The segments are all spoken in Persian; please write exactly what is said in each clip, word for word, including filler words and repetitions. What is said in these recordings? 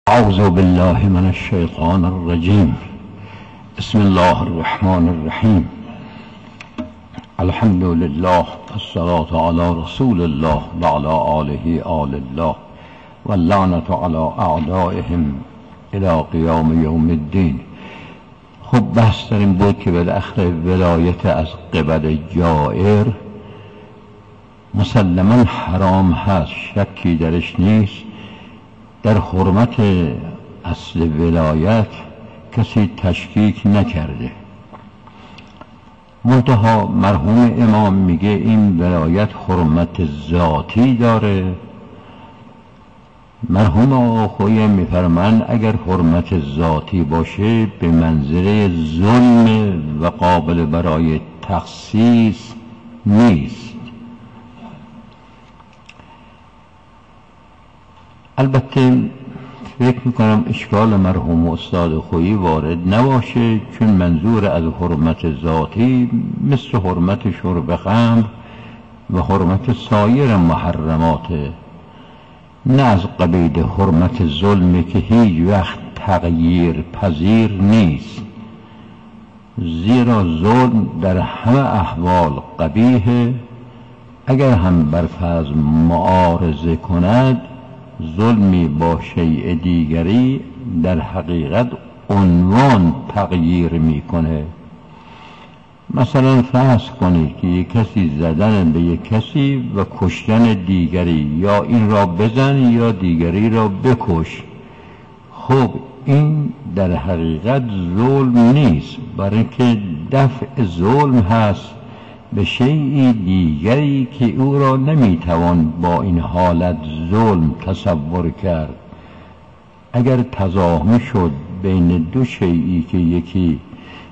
اعوذ بالله من الشیطان الرجیم. بسم الله الرحمن الرحیم. الحمد لله والصلاة علی رسول الله و علی آله آل الله و اللعنة علی اعدائهم الی قیام یوم الدین. خب بحث در این بود که بالاخره ولایت از قبل جائر مسلما حرام هست، شکی درش نیست. در حرمت اصل ولایت کسی تشکیک نکرده، منتها مرحوم امام میگه این ولایت حرمت ذاتی داره. مرحوم آقا خویی میفرماند اگر حرمت ذاتی باشه به منزله ظلم و قابل برای تخصیص نیست. البته فکر میکنم اشکال مرحوم استاد خویی وارد نباشه، چون منظور از حرمت ذاتی مثل حرمت شرب خمر و حرمت سایر محرمات، نه از قبیل حرمت ظلمی که هیچ وقت تغییر پذیر نیست، زیرا ظلم در همه احوال قبیحه. اگر هم بر فرض معارضه کند ظلمی با شیء دیگری در حقیقت عنوان تغییر میکنه. مثلا فرض کنید که یک کسی زدن به یک کسی و کشتن دیگری، یا این را بزن یا دیگری را بکش. خب این در حقیقت ظلم نیست، برای اینکه دفع ظلم هست به شیء دیگری که او را نمیتوان با این حالت ظلم تصور کرد. اگر تضاهم شد بین دو شیئی که یکی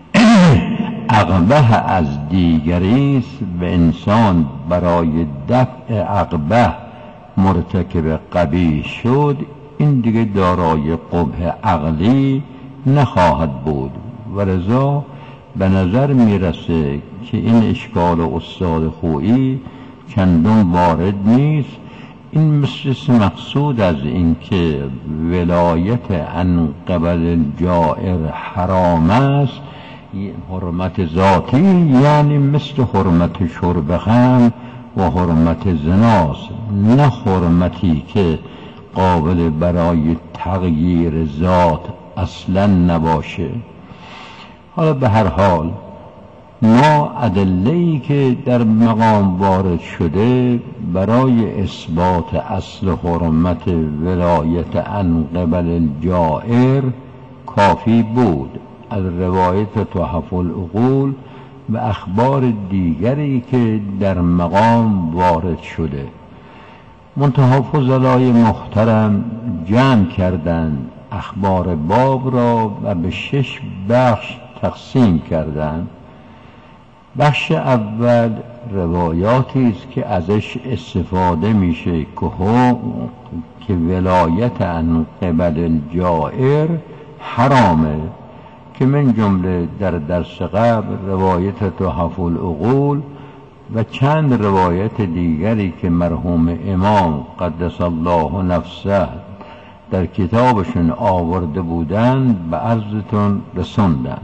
اقبح از دیگری است و انسان برای دفع اقبح مرتکب قبیح شد، این دیگه دارای قبح عقلی نخواهد بود و لذا به نظر میرسه که این اشکال استاد خویی چندان وارد نیست. این مثل مقصود از این که ولایت عن قبل جائر حرام است، حرمت ذاتی یعنی مثل حرمت شرب خمر و حرمت زناست، نه حرمتی که قابل برای تغییر ذات اصلا نباشه. حالا به هر حال ما ادله‌ای که در مقام وارد شده برای اثبات اصل حرمت ولایت عن قبل الجائر کافی بود، از روایت تحف العقول و اخبار دیگری که در مقام وارد شده. منتها فضلای محترم جمع کردند اخبار باب را و به شش بخش تقسیم کردند. بخش اول روایاتی است که ازش استفاده میشه که ولایت عن قبل الجائر حرامه، که من جمله در درس قبل روایت تحف العقول و چند روایت دیگری که مرحوم امام قدس الله نفسه در کتابشون آورده بودند به عرضتون رسوندم.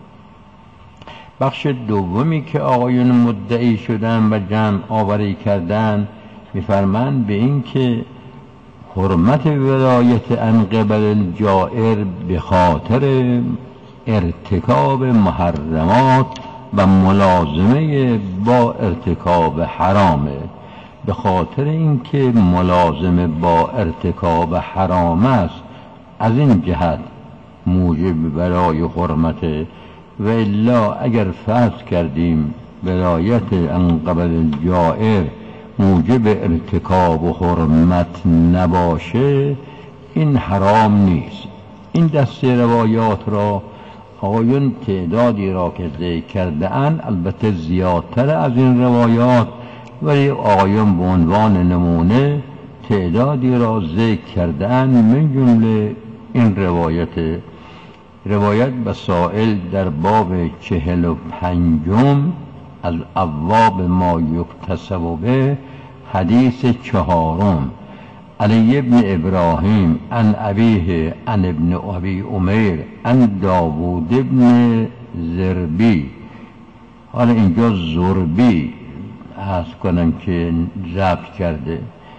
بخش دومی که آقایون مدعی شدن و جمع آوری کردن میفرمند به این که حرمت ولایت عن قبل الجائر به خاطر ارتکاب محرمات و ملازمه با ارتکاب حرامه. به خاطر اینکه ملازمه با ارتکاب حرام است، از این جهت موجب برای حرمت. و الا اگر فرض کردیم ولایت عن قبل الجائر موجب ارتکاب و حرمت نباشه، این حرام نیست. این دسته روایات را آقایون تعدادی را که ذکر کرده اند، البته زیادتر از این روایات، ولی آقایون به عنوان نمونه تعدادی را ذکر کرده اند. من جمله این روایت روایت بسائل در باب چهل و پنجم از ابواب ما یکتسب به حدیث چهارم علی ابن ابراهیم عن ابیه عن ابن ابی امیر عن داوود ابن زربی. حالا اینجا زربی عرض کنم که ضبط کرده.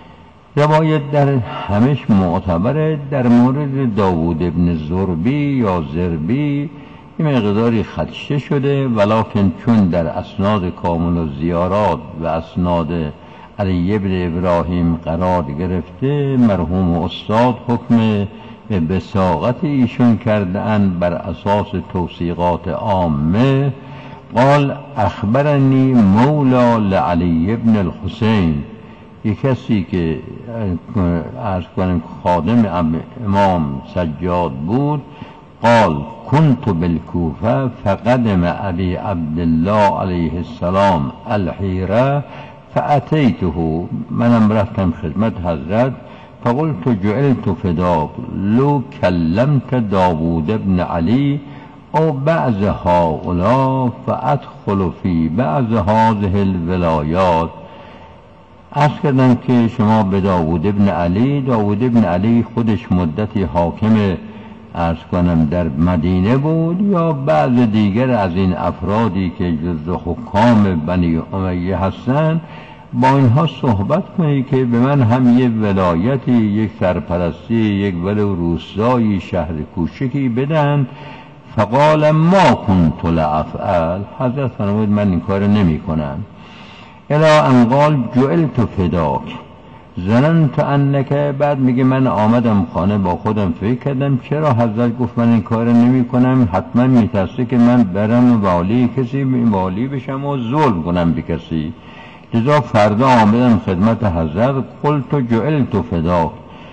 روایت در همش معتبره. در مورد داوود ابن زربی یا زربی این مقداری خدشه شده، ولکن چون در اسناد کامل و زیارات و اسناد علی ابن ابراهیم قرار گرفته، مرحوم استاد حکم به بساقت ایشون کرده اند بر اساس توثیقات عامه. قال اخبرنی مولا لعلی ابن الحسین، یک کسی که عرض کنم خادم امام سجاد بود. قال كنت بالكوفه فقدم ابي عبد الله علیه السلام الحیره فاتیته، منم رفتم خدمت حضرت. فقلت جعلت فداك لو كلمت داوود ابن علی او بعض هؤلاء فادخل في بعض هذه الولایات. عرض کردم که شما به داوود ابن علی، داوود ابن علی خودش مدتی حاکم عرض کنم در مدینه بود، یا بعض دیگر از این افرادی که جزو حکام بنی امیه هستند، با اینها صحبت کنی که به من هم یک ولایتی، یک سرپرستی، یک ولو روستایی، شهر کوچکی بدن. فقال ما كنت لافعل، حضرت فرمود من این کار نمی کنم. الی ان قال جعلت فداک ظننت انک، بعد میگه من آمدم خانه با خودم فکر کردم چرا حضرت گفت من این کار نمی کنم، حتما میترسه که من برم والی کسی والی بشم و ظلم کنم به کسی. لذا فردا آمدم خدمت حضرت. قلت جعلت فداک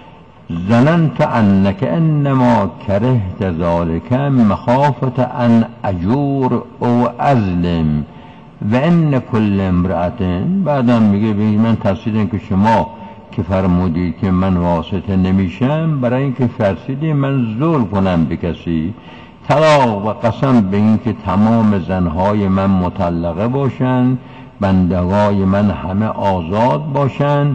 ظننت انک انما کرهت ذلك مخافت ان اجور او ازلم و ان کل امرأة. بعدم میگه من ترسیدم که شما که فرمودید که من واسطه نمیشم، برای اینکه فرسیدی من ظلم کنم به کسی. طلاق و قسم به این که تمام زنهای من مطلقه باشند، بندگای من همه آزاد باشند،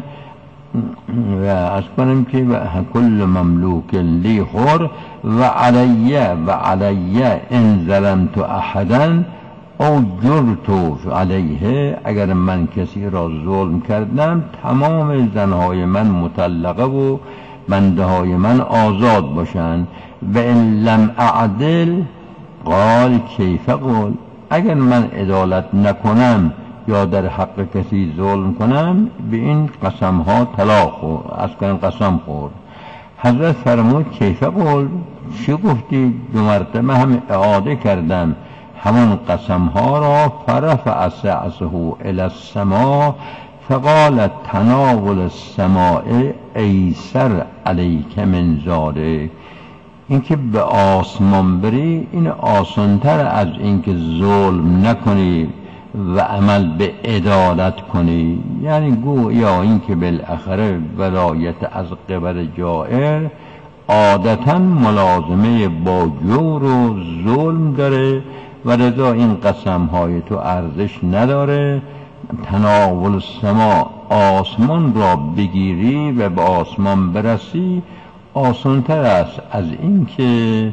و از کنم که کل مملوک لی حر و علیه و علیه ان ظلمت احدا او جرت علیه، اگر من کسی را ظلم کردم تمام زنهای من مطلقه و بنده های من آزاد باشند. و ان لم اعدل قال کیف قول، اگر من عدالت نکنم یا در حق کسی ظلم کنم به این قسم ها طلاق خورد، از کنم قسم خورد. حضرت فرمود کیف قول، چی گفتی؟ دو مرتبه هم اعاده کردم همون قسم ها را. فرفع سعسه الی السماء فقال تناول السماء ایسر علیک من ذلک، اینکه به آسمان بری این آسانتر از اینکه ظلم نکنی و عمل به عدالت کنی. یعنی گویا اینکه بالاخره ولایت از قبل جائر عادتا ملازمه با جور و ظلم داره و رضا این قسم های تو ارزش نداره. تناول السما، آسمان را بگیری و به آسمان برسی آسانتر است از اینکه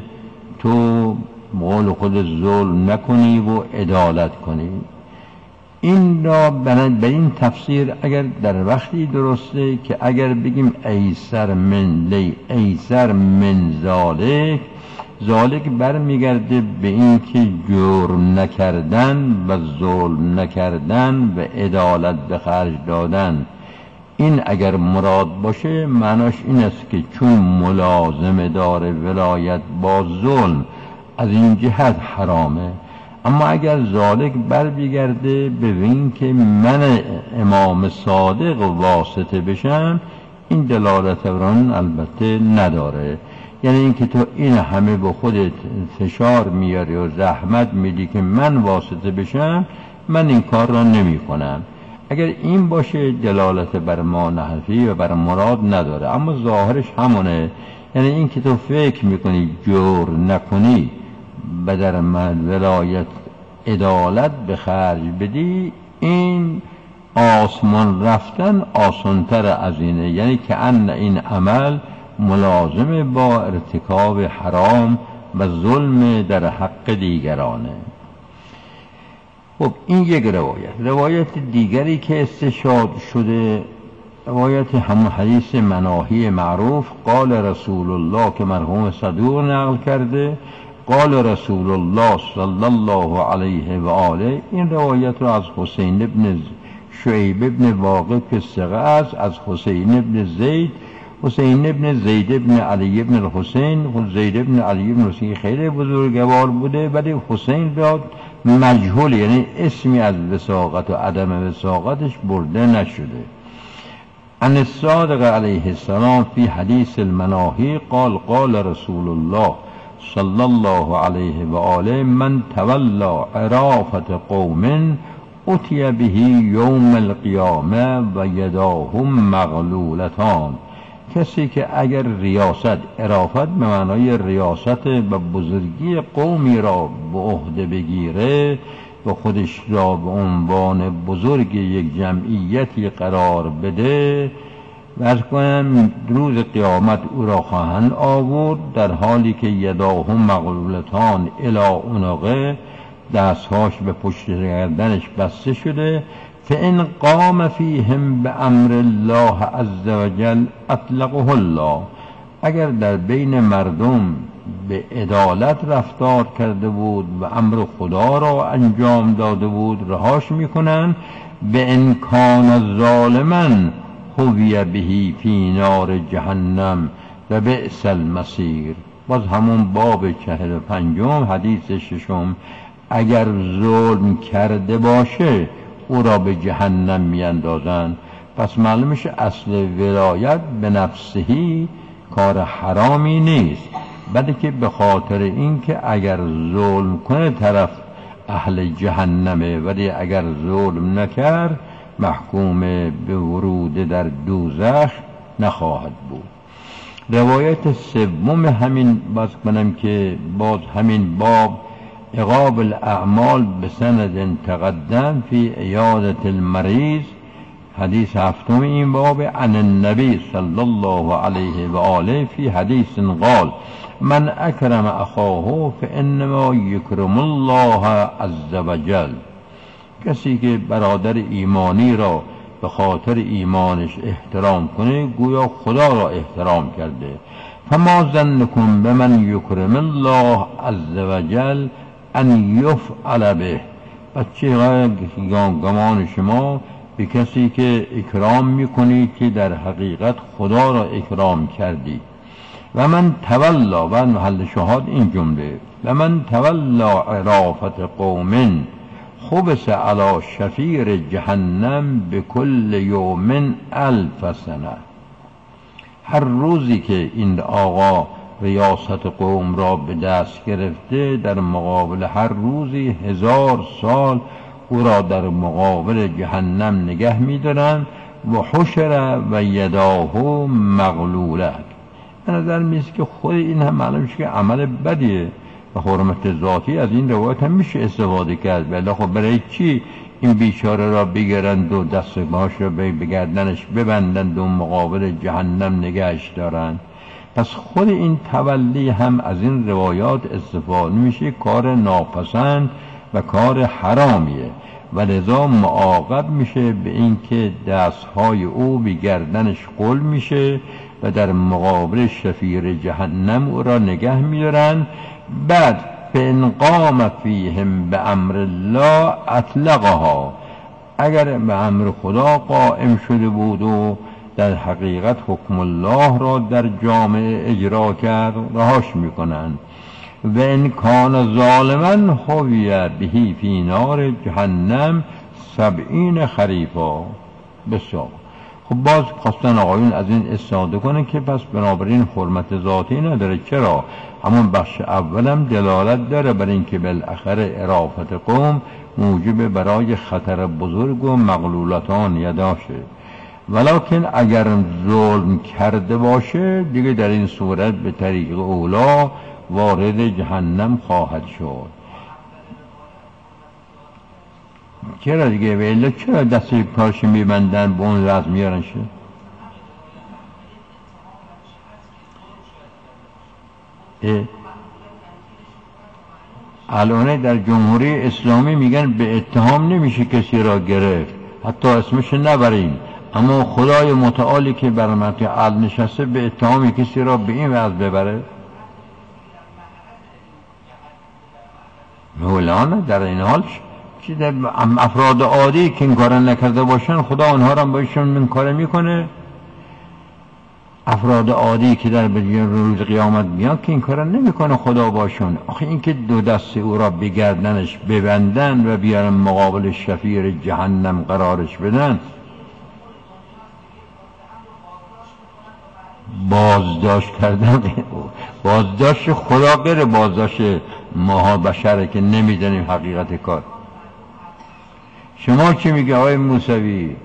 تو مول خود ظلم نکنی و عدالت کنی. این را به این تفسیر اگر در وقتی درسته که اگر بگیم ایسر من لی ایسر من ذالک، ذالک برمیگرده به این که جرم نکردن و ظلم نکردن و عدالت به خرج دادن. این اگر مراد باشه معناش این است که چون ملازمه داره ولایت با ظلم از این جهت حرامه. اما اگر ذالک بر بیگرده به این که من امام صادق واسطه بشم، این دلالت بران البته نداره. یعنی اینکه تو این همه به خودت فشار میاری و زحمت میدی که من واسطه بشم، من این کار را نمی کنم. اگر این باشه دلالت بر ما نحفی و بر مراد نداره. اما ظاهرش همونه، یعنی اینکه تو فکر میکنی جور نکنی و در ولایت عدالت به خرج بدی، این آسمان رفتن آسانتر از اینه، یعنی که ان این عمل ملازم با ارتکاب حرام و ظلم در حق دیگرانه. خب این یک روایت. روایت دیگری که استشهاد شده روایت همون حدیث مناهی معروف قال رسول الله که مرحوم صدوق نقل کرده، قال رسول الله صلی الله علیه و آله. این روایت رو از حسین ابن شعیب ابن واقف که ثقه است، از حسین ابن زید حسین ابن زید ابن علی ابن الحسین زید ابن علی ابن الحسین خیلی بزرگوار بوده، ولی حسین را مجهول، یعنی اسمی از وثاقت و عدم وثاقتش برده نشده. عن الصادق علیه السلام فی حدیث المناهی قال قال رسول الله صلی الله علیه و آله من تولا عرافت قوم اتی به یوم القیامه و یداهم مغلولتان. کسی که اگر ریاست، عرافت به معنای ریاست و بزرگی قومی را به عهده بگیره و خودش را به عنوان بزرگ یک جمعیتی قرار بده، ورز کنم روز قیامت او را خواهند آورد در حالی که یداهم مغلولتان الی عنقه، دستهاش به پشت گردنش بسته شده. فإن قام فیهم بأمر الله عز وجل اطلقه الله. اگر در بین مردم به عدالت رفتار کرده بود و امر خدا را انجام داده بود رهاش میکنن. به امکان ظالما هوی بهی فی نار جهنم و بئس المصیر. باز همون باب چهل و پنجم حدیث ششم، اگر ظلم کرده باشه او را به جهنم میاندازند. پس معلوم میشه اصل ولایت به نفسهی کار حرامی نیست، بلکه به خاطر اینکه اگر ظلم کنه طرف اهل جهنمه، ولی اگر ظلم نکرد محکوم به ورود در دوزخ نخواهد بود. روایت سوم همین باز کنم که باز همین باب عقاب الاعمال به سند تقدم فی عیادت المریض، حدیث هفتم این باب. عن النبی صلی الله علیه و آله فی حدیث قال من اکرم اخاه فانما یکرم الله عز وجل. کسی که برادر ایمانی را به خاطر ایمانش احترام کنه گویا خدا را احترام کرده. فما ظنکم بمن یکرم الله عز وجل ان یفعل به. پس چه گمان شما به کسی که اکرام میکنی که در حقیقت خدا را اکرام کردی. و من تولا، و محل شهاد این جمله، و من تولا عرافت قوم خبس علی شفیر جهنم به کل یوم الف سنه. هر روزی که این آقا ریاست قوم را به دست گرفته در مقابل هر روزی هزار سال او را در مقابل جهنم نگه می‌دارند. و حشر و یداه مغلوله. به نظر میاد که خود این هم معلوم شد که عمل بدیه و حرمت ذاتی از این روایت هم میشه استفاده کرد. ولی خب برای چی این بیچاره را بگیرند و دست باش را به گردنش ببندند و مقابل جهنم نگهش دارند؟ پس خود این تولی هم از این روایات استفاده میشه، کار ناپسند و کار حرامیه و لذا معاقب میشه به اینکه دستهای او به گردنش قل میشه و در مقابل شفیر جهنم او را نگه میدارن. بعد فإن قام فیهم به امر الله اطلقها. اگر به امر خدا قائم شده بود و در حقیقت حکم الله را در جامعه اجرا کرد رهاش میکنند. و ان کان ظالما هوی بهی فی نار جهنم سبعین خریفا. بسیار خب باز خواستن آقایون از این استفاده کنه که پس بنابراین حرمت ذاتی نداره. چرا؟ همون بخش اولم دلالت داره بر اینکه بالاخره عرافت قوم موجب برای خطر بزرگ و مغلولتان یداشه. ولکن اگر ظلم کرده باشه دیگه در این صورت به طریق اولا وارد جهنم خواهد شد. چرا دیگه ولی چرا دستی پارش میبندن به اون وضع میارنشه؟ الان در جمهوری اسلامی میگن به اتهام نمیشه کسی را گرفت، حتی اسمش نبریم، اما خدای متعالی که بر مرکز عدل نشسته به اتهام کسی را به این وضع ببره؟ مولانا در این حال چیز افراد عادی که این کار نکرده باشن خدا اونها را باشون این کار میکنه. افراد عادی که در روز قیامت میاد که این کار نمیکنه خدا باشون. آخه این که دو دست او را به گردنش ببندن و بیارن مقابل شفیر جهنم قرارش بدن، بازداشت کردن بازداشت خدا غیر بازداشت ماها بشره که نمیدونیم حقیقت کار. شما چی میگه آقای موسوی؟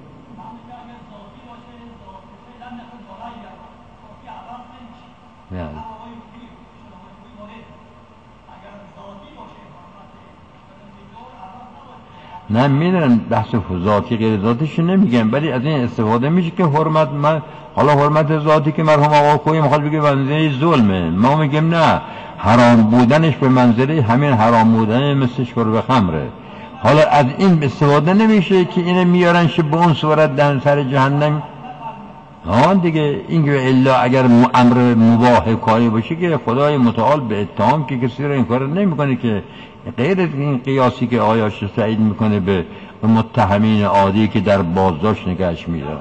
نه میدونم بحث ذاتی غیر ذاتیش نمیگم، ولی از این استفاده میشه که حرمت من، حالا حرمت ذاتی که مرحوم آقا خویی میخواد بگه منزله ظلمه، ما میگیم نه، حرام بودنش به منزله همین حرام بودن مثل شرب خمره. حالا از این استفاده نمیشه که اینه میارنش به اون صورت در سر جهنم. ها دیگه این که الا اگر امر مباح کاری باشه که خدای متعال به اتهام که کسی رو این کار نمیکنه، که غیر این قیاسی که آیاش سعید میکنه به متهمین عادی که در بازداشت نگهش میدارن.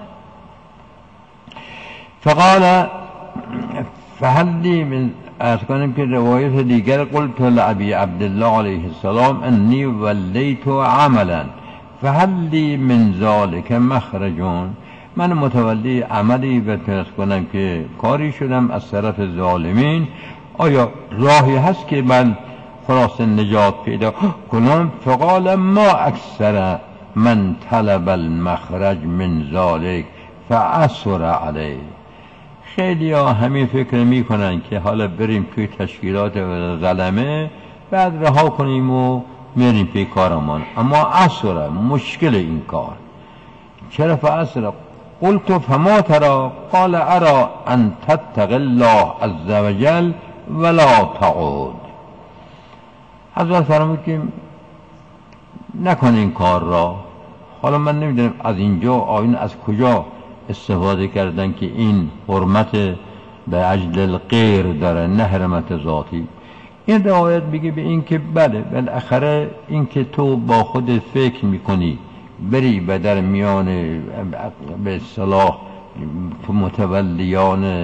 فقال فهلی من از کنیم که روایت دیگر قلت لعبی عبدالله علیه السلام انی ولیت عملا فهلی من ذالک مخرجون، من متولی عملی و تنس کنم که کاری شدم از طرف ظالمین، آیا راهی هست که من خلاص نجات پیدا کنم؟ فقال ما اکثر من طلب المخرج من ذالک فعسر علیه. خیلی ها همین فکر می کنن که حالا بریم توی تشکیلات ظلمه بعد رها کنیم و میریم پی کارمان، اما عسر مشکل این کار. چرا فعسر؟ قلت فما ترى؟ قال ارى ان تتق الله عز وجل ولا تعود. حضرت فرمود که نکن این کار را. حالا من نمیدونم از اینجا آیین از کجا استفاده کردن که این حرمت به اجل الغیر داره نه حرمت ذاتی. این روایت بگه به این که بله بالاخره این که تو با خود فکر میکنی بری و در میان به اصطلاح متولیان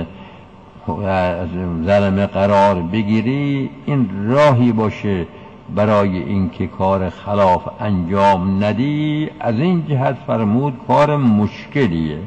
ظلم قرار بگیری، این راهی باشه برای اینکه کار خلاف انجام ندی. از این جهت فرمود کار مشکلیه.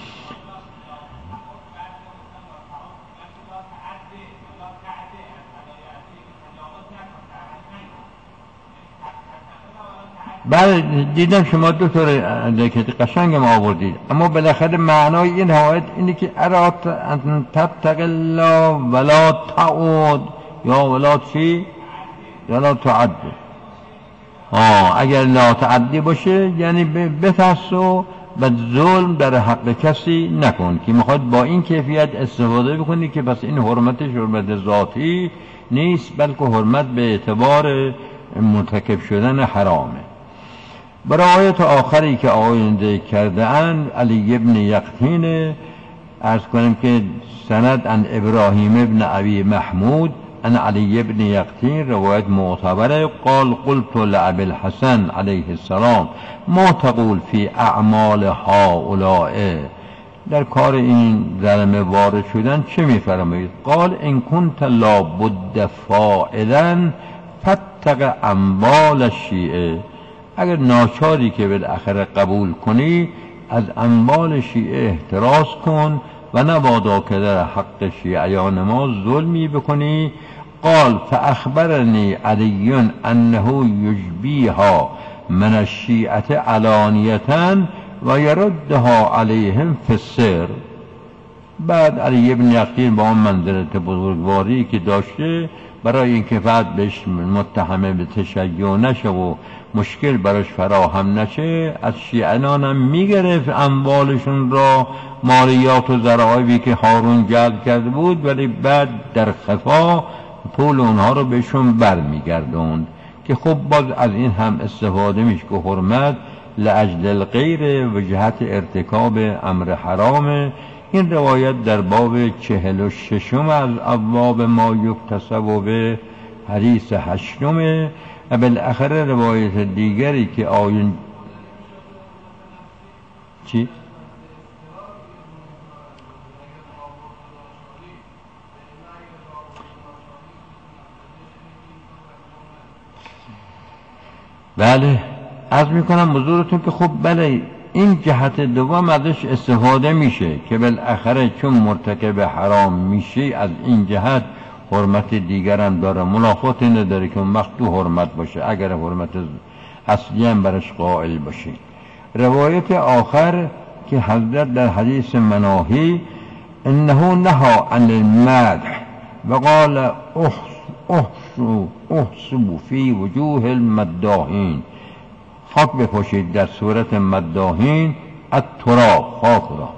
بله دیدم شما دو طور که قشنگ ما آوردید، اما بالاخره معنای این روایت اینه که ارات ان تتق الله ولا تعود یا ولا چی؟ یا لا تعد. آه اگر لا تعدی باشه یعنی بترس و به ظلم در حق کسی نکن، که میخواد با این کیفیت استفاده بکنی که بس این حرمتش حرمت ذاتی نیست بلکه حرمت به اعتبار مرتکب شدن حرامه. برای آیت آخری که آینده کرده اند علی ابن یقطین عرض کنیم که سند عن ابراهیم ابن ابی محمود عن علی ابن یقطین روایت معتبره. قال قلت لابی الحسن علیه السلام ما تقول فی اعمال هؤلاء، در کار این ظلمه وارد شدن چه میفرمایید؟ قال ان کنت لا بد فاعلا فاتق اموال الشیعه، اگر ناچاری که بالاخره قبول کنی از اموال شیعه احتراز کن و نبادا که در حق شیعیان ما ظلمی بکنی. قال فاخبرنی علی انه یجبیها من الشیعه علانیتا و یردها علیهم فی السر. بعد علی ابن یقین با اون منزلت بزرگواری که داشته، برای اینکه بعد بهش متهمه به تشیع نشه و مشکل براش فراهم نشه، از شیعیان هم میگرفت اموالشون را، مالیات و ضرایبی که هارون جلب کرده بود، ولی بعد در خفا پول اونها رو بهشون برمیگردوند که خب باز از این هم استفاده میشه که حرمت لاجل الغیر و جهت ارتکاب امر حرام. این روایت در باب چهل و ششم از ابواب ما یکتسب به حدیث هشتمه. و بالاخره روایت دیگری که آیون چی؟ بله عرض میکنم حضورتون که خب بله این جهت دوم ازش استفاده میشه که بالاخره چون مرتکب حرام میشه از این جهت حرمت دیگر هم داره، منافات نداره که اون وقت تو حرمت باشه اگر حرمت اصلی هم برش قائل باشه. روایت آخر که حضرت در حدیث مناهی انه نها عن المدح و قال احسو احسو فی وجوه المداحین، خاک بپاشید در صورت مداحین التراب خاک را.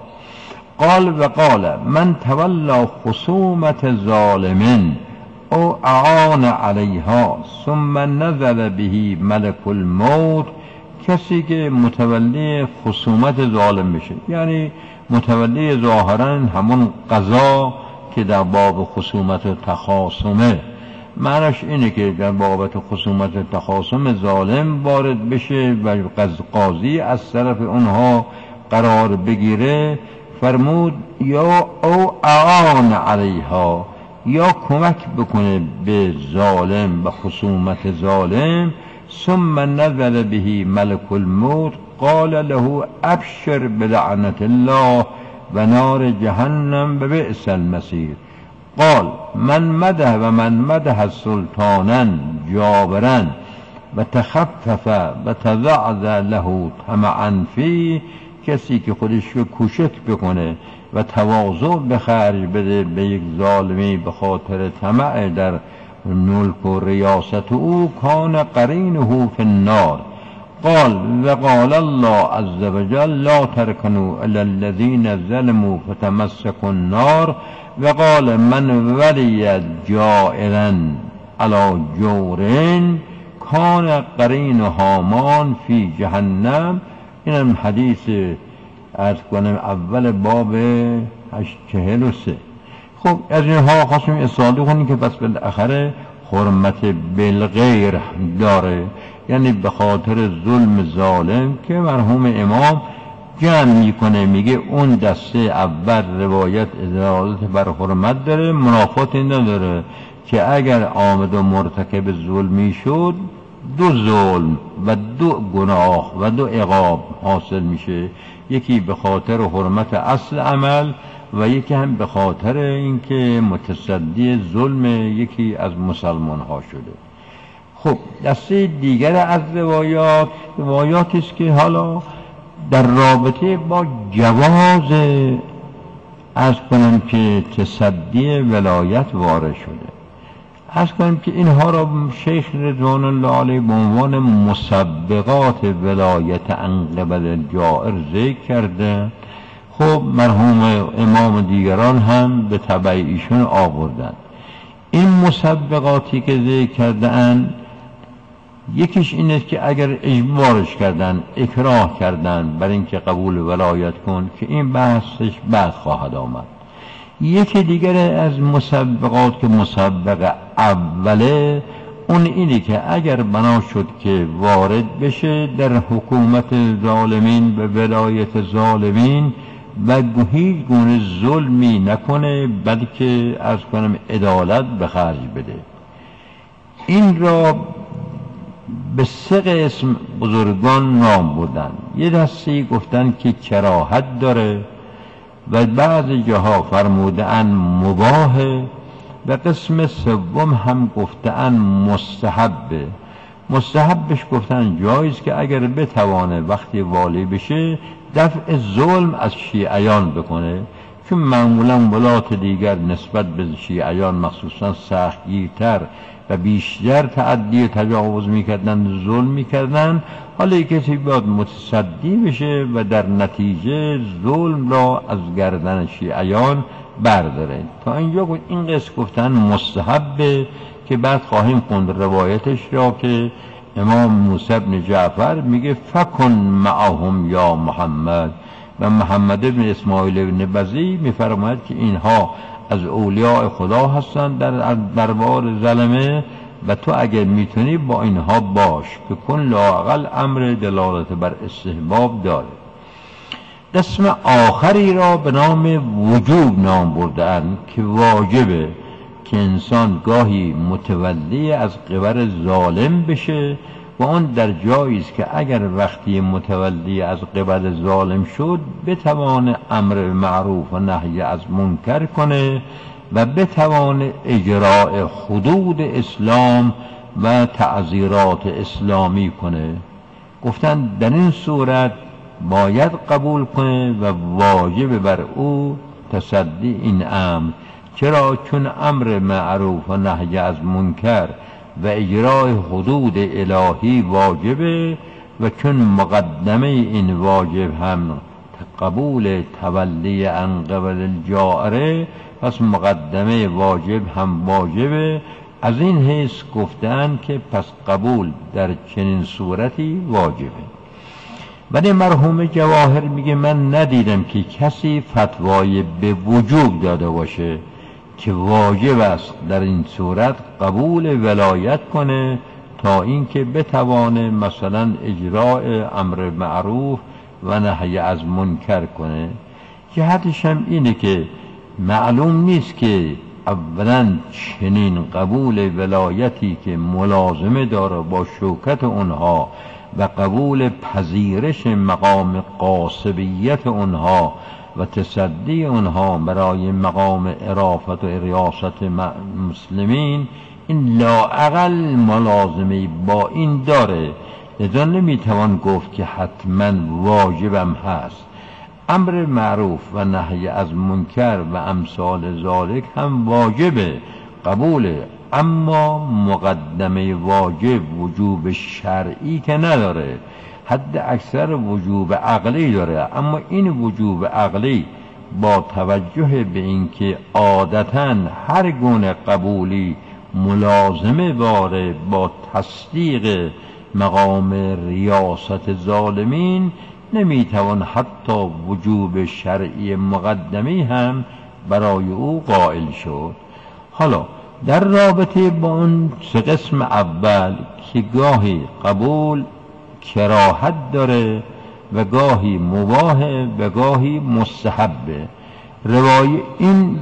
قال و قال من تولا خصومت ظالم او اعان علیها ثم نزل به ملک الموت، کسی که متولی خصومت ظالم بشه، یعنی متولی ظاهرا همون قضا که در باب خصومت و تخاصمه، معنیش اینه که در بابت خصومت و تخاصم ظالم وارد بشه و قاضی از طرف اونها قرار بگیره. فرمود یا او اعان علیها، یا کمک بکنه به ظالم، به خصومت ظالم. ثم نزل به ملک الموت قال له ابشر بلعنت الله و نار جهنم و بئس المصیر. قال من مدح و من مدح سلطانا جابرا و تخفف و تضعضع له طمعا فی، کسی که خودش رو کوچک بکنه و تواضع به خرج بده به یک ظالمی به خاطر طمع در ملک و ریاست او، کان قرینه فی النار. قال و قال الله عز وجل لا ترکنوا الی الذین ظلموا فتمسکوا النار. و قال من ولی جائرا علی جورین کان قرین هامان فی جهنم. این هم حدیث از کنم اول باب هشت چهل و سه. خب از اینها خواستیم استفاده کنیم که پس بالاخره حرمت بالغیر داره، یعنی به خاطر ظلم ظالم که مرحوم امام جمع میکنه میگه اون دسته اول روایت ادلالت بر حرمت داره، منافات نداره که اگر آمد و مرتکب ظلمی شد دو ظلم و دو گناه و دو عقاب حاصل میشه، یکی به خاطر حرمت اصل عمل و یکی هم به خاطر اینکه متصدی ظلم یکی از مسلمان ها شده. خب دسته دیگر از روایات روایاتی است که حالا در رابطه با جواز از کنم که تصدی ولایت وارد شده. از کنم که اینها را شیخ رضوان الله علیه به عنوان مسبقات ولایت عن قبل جائر ذکر کرده. خب مرحوم امام دیگران هم به تبع ایشون آوردن. این مسبقاتی که ذکر کردن یکیش این است که اگر اجبارش کردن، اکراه کردن برای اینکه قبول ولایت کن، که این بحثش بعد خواهد آمد. یکی دیگر از مسبقات که مسبق اوله اون اینه که اگر بنا شد که وارد بشه در حکومت ظالمین و ولایت ظالمین و هیچ گونه ظلمی نکنه بلکه از کنم عدالت به خرج بده. این را به سه قسم بزرگان نام بردن. یه دستی گفتن که کراهت داره و بعضی جاها فرمودن مباهه و قسم سوم هم گفتن مستحبه. مستحبش گفتن جایز که اگر بتوانه وقتی والی بشه دفع ظلم از شیعیان بکنه، چون معمولا ولات دیگر نسبت به شیعیان مخصوصا سختگیرتر و بیشتر تعدی تجاوز میکردن، ظلم میکردن، حالا کسی باید متصدی بشه و در نتیجه ظلم را از گردن شیعیان برداره. تا اینجا این قصه گفتن مستحبه که بعد خواهیم خوند روایتش را که امام موسی بن جعفر میگه فکن معهم یا محمد، و محمد بن اسماعیل بن بزی میفرماید که اینها از اولیاء خدا هستند در دربار ظلمه و تو اگر میتونی با اینها باش، که کن لااقل امر دلالت بر استحباب داره. قسم آخری را به نام وجوب نام بردن که واجبه که انسان گاهی متولی از قبر ظالم بشه و اون در جایی است که اگر وقتی متولی از قبر ظالم شد بتوانه امر معروف و نهی از منکر کنه و بتوانه اجراء حدود اسلام و تعزیرات اسلامی کنه. گفتن در این صورت باید قبول کنه و واجب بر او تصدی این امر. چرا؟ چون امر معروف و نهی از منکر و اجرای حدود الهی واجبه و چون مقدمه این واجب هم قبول تولی عن قبل الجائره، پس مقدمه واجب هم واجبه. از این حیث گفتن که پس قبول در چنین صورتی واجبه. ولی مرحوم جواهر میگه من ندیدم که کسی فتوای به وجوب داده باشه که واجب است در این صورت قبول ولایت کنه تا اینکه بتوانه مثلا اجراء امر معروف و نهی از منکر کنه. جهتش هم اینه که معلوم نیست که اولا چنین قبول ولایتی که ملازمه داره با شوکت اونها و قبول پذیرش مقام قاصبیت اونها و تصدی اونها برای مقام ارافت و ریاست مسلمین، این لااقل ملازمه با این داره. لذا نمیتوان گفت که حتما واجبم هست. امر معروف و نهی از منکر و امثال ذالک هم واجبه قبوله، اما مقدمه واجب وجوب شرعی که نداره، حد اکثر وجوب عقلی داره. اما این وجوب عقلی با توجه به اینکه عادتاً هر گونه قبولی ملازمه واره با تصدیق مقام ریاست ظالمین، نمیتوان حتی وجوب شرعی مقدمی هم برای او قائل شد. حالا در رابطه با اون سه قسم اول که گاهی قبول کراهت داره و گاهی مباهه و گاهی مستحبه، روای این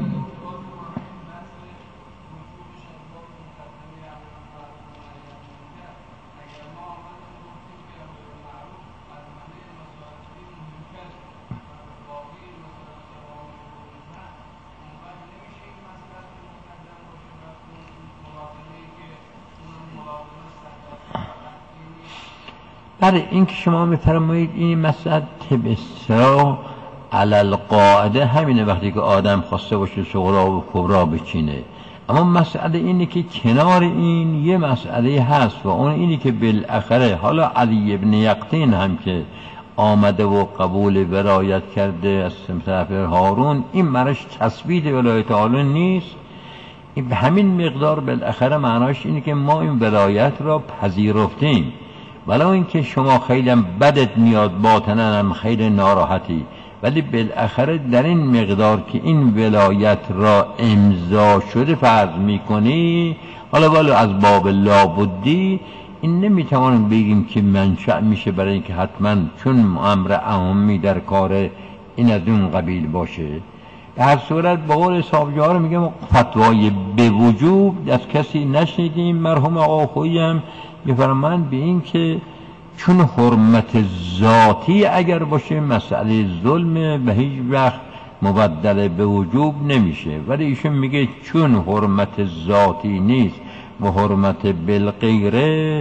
برای این که شما میفرمایید این مسئله تبصرا علل قاعده همینه وقتی که آدم خواسته باشه صغرا و کبرا بچینه. اما مسئله اینه که کنار این یه مسئله هست و اون اینی که بالاخره حالا علی ابن یقطین هم که آمده و قبول ولایت کرده از طرف هارون، این مرش تثبیت ولایت هارون نیست. این به همین مقدار بالاخره معناش اینه که ما این ولایت را پذیرفتیم، ولو اینکه شما خیلی بدت میاد باطنا هم خیلی ناراحتی، ولی بالاخره در این مقدار که این ولایت را امضا شده فرض میکنی، حالا ولو از باب لابدی، این نمیتوانیم بگیم که منشأ میشه برای اینکه حتما چون امر عمومی در کار این از اون قبیل باشه. به هر صورت به قول صاحب جوهر میگم فتوای به وجوب از کسی نشنیدیم. مرحوم آقا خویی هم میفرمایند به این که چون حرمت ذاتی اگر باشه مسئله ظلمه و هیچ وقت مبدل به وجوب نمیشه، ولی ایشون میگه چون حرمت ذاتی نیست و حرمت بالغیره،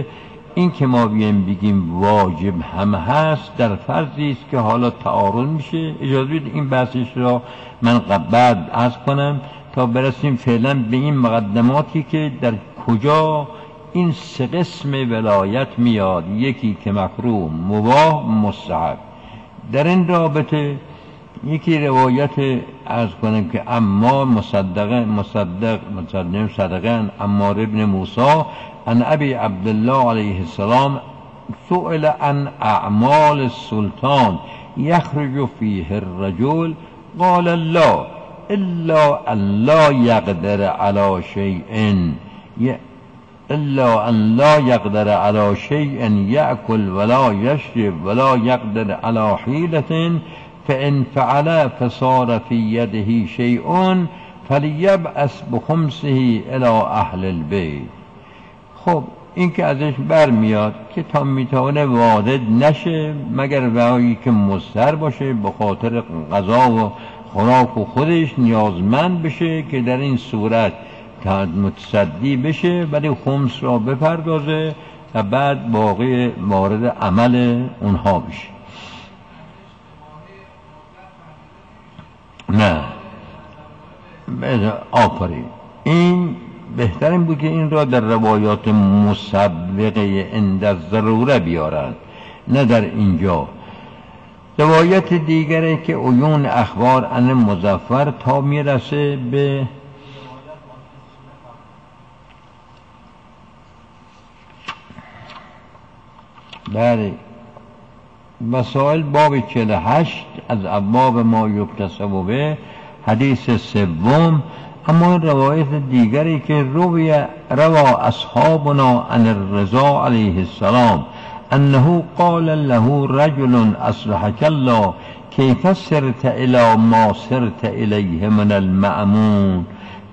این که ما بیم بگیم واجب هم هست در فرضی است که حالا تعارض میشه. اجازه بدید این بحثش را من بعد عرض کنم تا برسیم فعلا به این مقدماتی که در کجا این سه قسم ولایت میاد، یکی که مکروه، مباح، مستحب. در این رابطه یکی روایت عرض کنم که عمار مصدق مصدق مصدق صدقان عمار ابن موسی عن ابی عبدالله علیه السلام سئل عن اعمال السلطان یخرج فیه الرجل قال لا الا ان لا يقدر على شيء الا ان لا يقدر على شيء يأكل ولا يشرب ولا يقدر على حيلة فإن فعل فصار في يده شيء فليبعث بخمسه الى اهل البيت. خب این که ازش برمیاد که تا میتونه وارد نشه مگر وایی که مضطر باشه به خاطر غذا و خوراک و خودش نیازمند بشه که در این صورت متصدی بشه ولی خمس را بپردازه و بعد باقی وارد عمل اونها بشه. نه آفرین، این بهترین بود که این را در روایات مسبقه عند ضروره بیارند، نه در اینجا. روایت دیگره که عیون اخبار عن مظفر تا میرسه به بله مسائل باب چهل و هشت از ابواب ما یکتسب به حدیث سوم. اما روایت دیگری که روی روا اصحابنا عن الرضا علیه السلام انه قال له رجل اصلحك الله كيف سرت الى ما سرت الیه من المأمون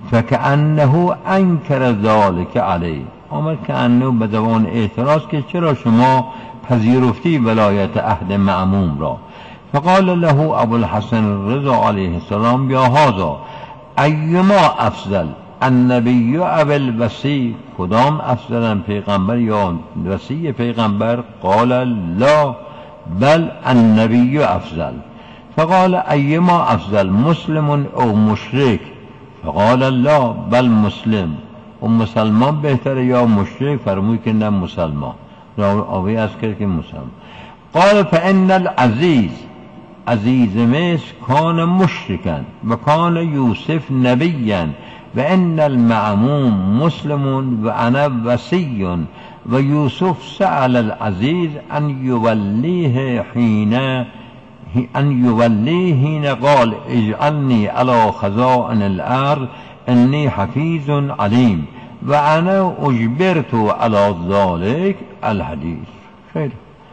فكأنه انکر ذلك علیه. آمد که انه به زبان اعتراض که چرا شما پذیرفتی ولایت عهد مأموم را. فقال له ابو الحسن الرضا علیه السلام یا هذا ایما افضل النبی او الوصی، کدام افضل، پیغمبر یا وصی پیغمبر؟ قال لا بل النبی افضل. فقال ایما افضل مسلم او مشرک؟ فقال لا بل مسلم. و مسلمان بهتره یا مشرک؟ فرمود که نه مسلمان. راوی از کرد که مسلمان. قال فان العزیز عزیز مصر کان مشرکا و کان یوسف نبیا و ان المعموم مسلم و انا وصی و یوسف سأل العزیز ان یولیه حین ان یولیه حین قال اجعلنی علی خزائن الارض انی حفیظ علیم و انا اجبرت علی ذلك الحدیث. خیر،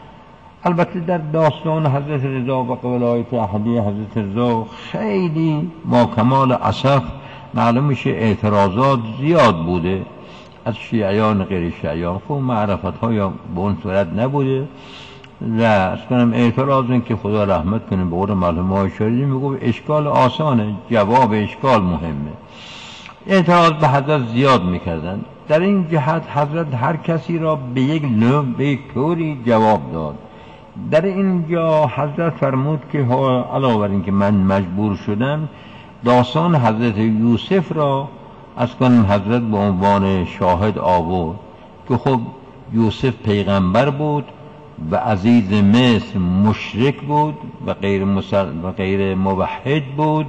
البته در داستان حضرت رضا و ولایت احدی حضرت رضا خیلی با کمال اسف معلوم میشه اعتراضات زیاد بوده از شیعیان غیر شیعیان. خب معرفت های به اون صورت نبوده و از کنم اعتراض این که خدا رحمت کنه به قول معلوم های شریعی میگو اشکال آسانه، جواب اشکال مهمه. اعتراض به حضرت زیاد میکردن. در این جهت حضرت هر کسی را به یک نوع به یک طوری جواب داد. در اینجا حضرت فرمود که علاوه بر این که من مجبور شدم داستان حضرت یوسف را از کنم حضرت به عنوان شاهد آورد که خب یوسف پیغمبر بود و عزیز مصر مشرک بود و غیر مسلم و غیر موحد بود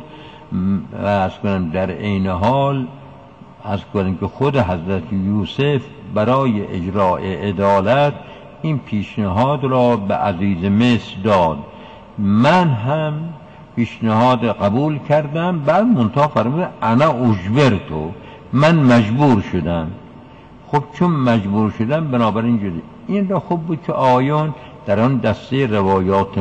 و از کنم در عین حال از کنم که خود حضرت یوسف برای اجراء عدالت این پیشنهاد را به عزیز مصر داد. من هم پیشنهاد قبول کردم. بعد منتها فرمود انا اجبرتو، من مجبور شدم. خب چون مجبور شدم بنابراین جدی. این را خوب بود که آیان در آن دسته روایات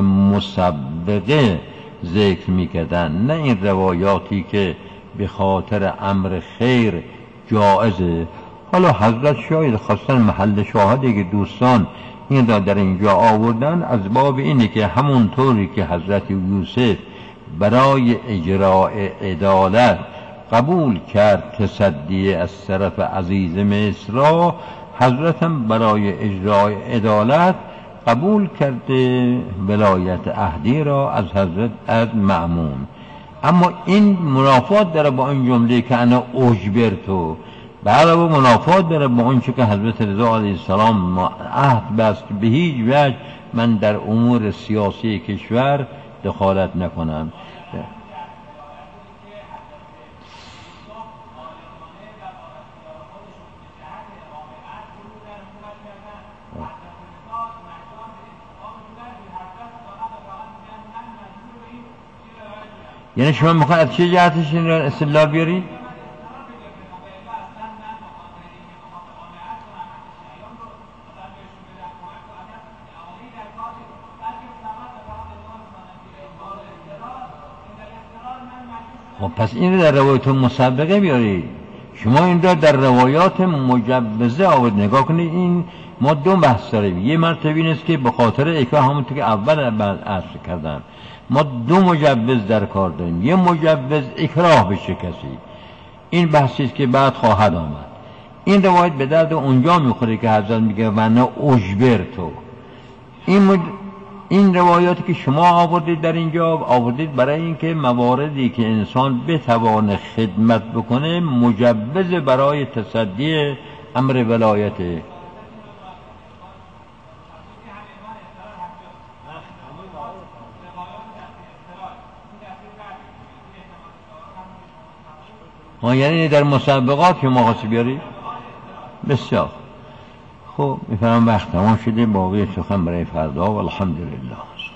مسبقه ذکر میکردن، نه این روایاتی که به خاطر امر خیر جائزه. حالا حضرت شاید خواستن محل شاهدی که دوستان این را در اینجا آوردن از باب اینه که همونطوری که حضرت یوسف برای اجراء عدالت قبول کرد تصدی از طرف عزیز مصر را، حضرتم برای اجرای عدالت قبول کرده ولایت عهدی را از حضرت از مأمون. اما این منافات داره با این جمله که انا اجبرتو، به علاوه منافات داره با اون که حضرت رضا علیه السلام عهد بست به هیچ وجه من در امور سیاسی کشور دخالت نکنم. یعنی شما میخواید از چه جهتش این استدلال بیارید؟ خب پس این رو در روایات مسبقه بیارید. شما این رو در روایات مجوزه آورد. نگاه کنید این ما دو بحث داریم. یه مرتبه این است که به خاطر اکراه، همونطور که اول بعد عرض کردم، ما دو مجوز در کار داریم. یه مجوز اکراه بشه کسی، این بحثی است که بعد خواهد آمد. این روایت به درد اونجا میخوره که حضرت میگه وانا اجبرتو. این مج... این روایاتی که شما آوردید در اینجا آوردید برای اینکه مواردی که انسان بتوانه خدمت بکنه مجوز برای تصدی امر ولایته. ها یعنی در مسابقات که ما خواست بیاری؟ بسیار خب میفرم وقت تمام شده، باقی سخن برای فردا و الحمدلله.